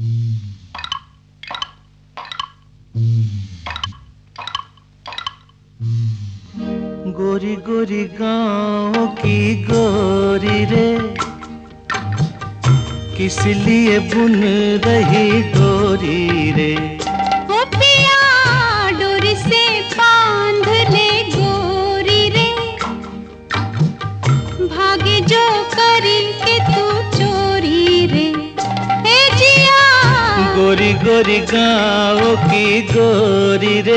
गोरी गोरी गाँव की गोरी रे, किस लिए बुन रही डोरी रे। ओ पिया डोरी से बांध ले गोरी रे, भागे जो करी के तू चोरी रे। ए जिया गोरी गोरी गाँव की गोरी रे,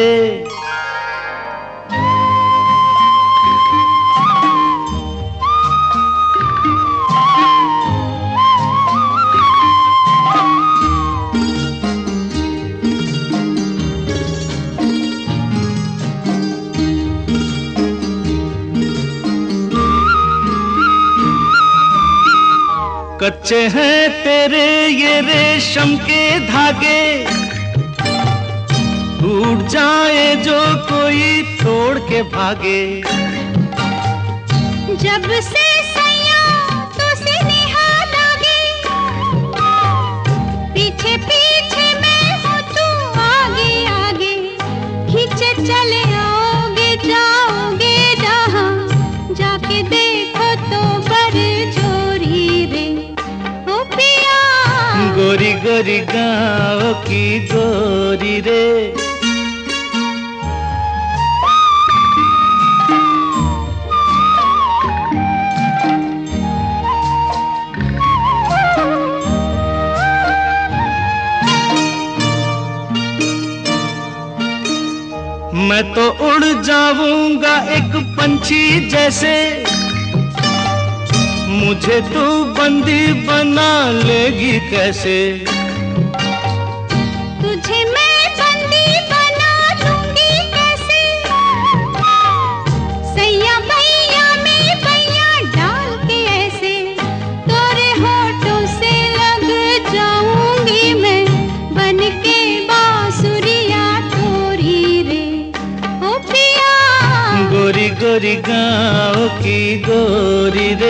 कच्चे हैं तेरे ये रेशम के धागे, टूट जाए जो कोई तोड़ के भागे। जब से सैया तो स्नेहा लागे, पीछे पीछे मैं हूँ तू आगे आगे। खींचे चले आओगे जाओगे जहाँ, जाके देखो तो बरजोरी रे। ओ पिया गोरी गोरी गाँव की गोरी रे, मैं तो उड़ जाऊंगा एक पंछी जैसे, मुझे तू बंदी बना लेगी कैसे। तुझे मैं बंदी बना लूंगी कैसे, सैया भैया में भैया डाल के ऐसे। तोरे होठों से लग जाऊंगी मैं, बन के बांसुरिया तोरी रे। ओ पिया गोरी गोरी गाँव की गोरी रे,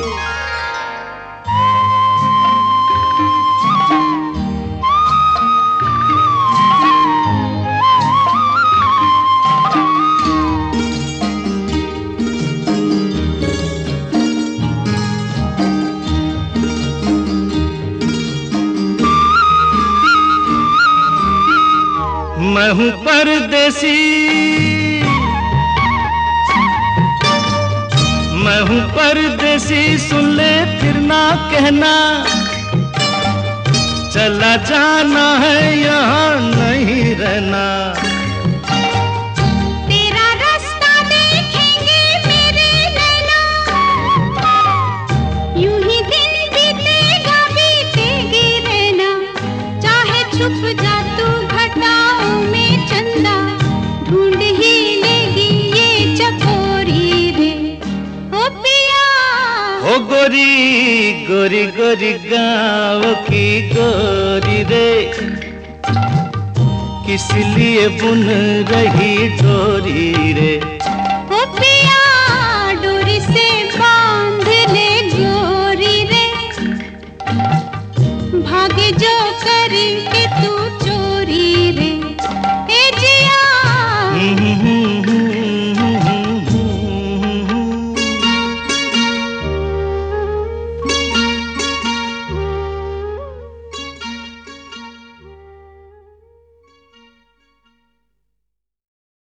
मैं हूँ परदेसी, मैं हूँ परदेसी, सुन ले फिर ना कहना। चला जाना है यहाँ नहीं रहना। तेरा रास्ता देखेंगे मेरे नैना, यूं ही दिन बीतेगा बीतेगी रहना। चाहे छुप जा तू घटाओं में चंदा, ढूंढ ही लेगी ये चकोरी रे। ओ पिया ओ गोरी गोरी गोरी गाँव की गोरी रे, किस लिए बुन रही डोरी रे। ओ पिया डोरी से बांध ले गोरी रे, भागे जो करी